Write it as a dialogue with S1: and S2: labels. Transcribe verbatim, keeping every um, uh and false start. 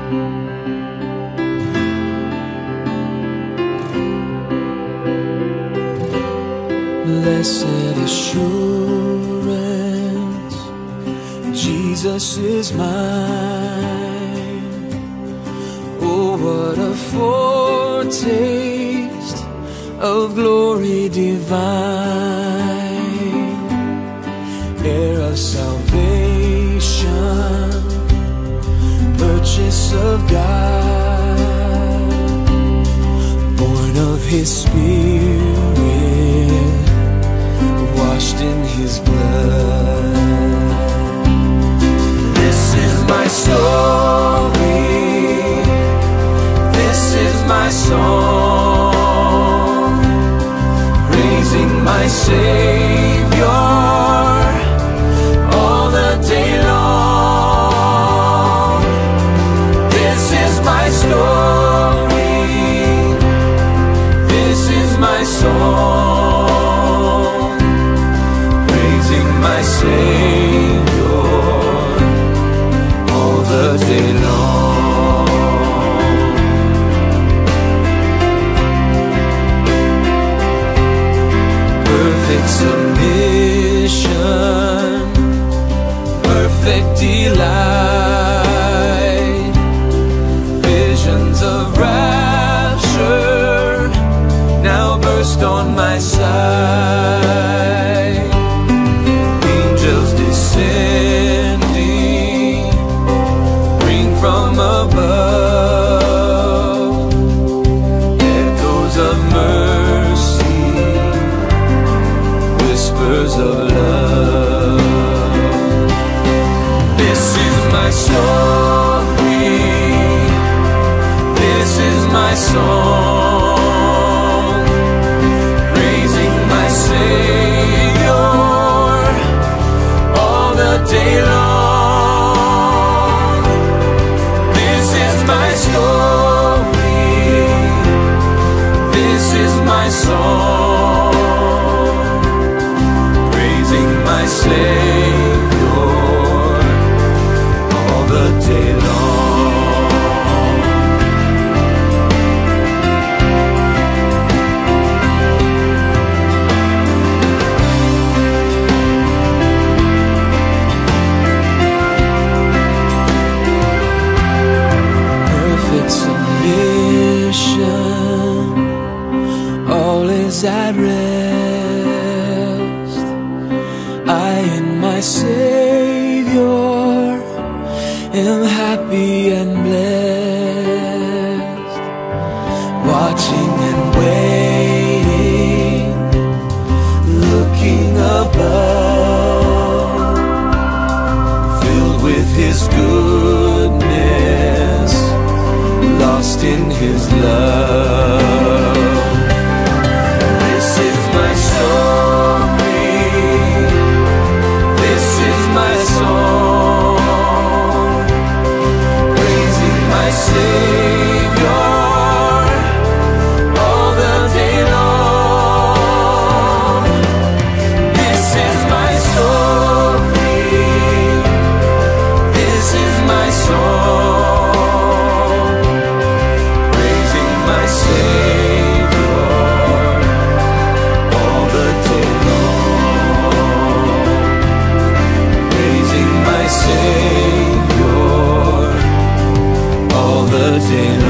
S1: Blessed assurance, Jesus is mine. Oh, what a foretaste of glory divine, heir of salvation, purchase of God, born of His Spirit, washed in His blood. This is my story, this is my song, praising my Savior all the day long. This is my story, this is my song, my Savior all the day long. Perfect submission, perfect delight, visions of rapture now burst on my sight. Descending, bring from above echoes of mercy, whispers of love. This is my story, this is my song, praising my Savior day long. This is my story, this is my song, praising my Savior all the day long. All is at rest. I and my Savior am happy and blessed, watching and waiting, looking above, filled with His goodness, lost in His love. This is my story, this is my song, praising my Savior all the day long. This is my story, this is my song, my Savior all the day long, praising my Savior all the day long.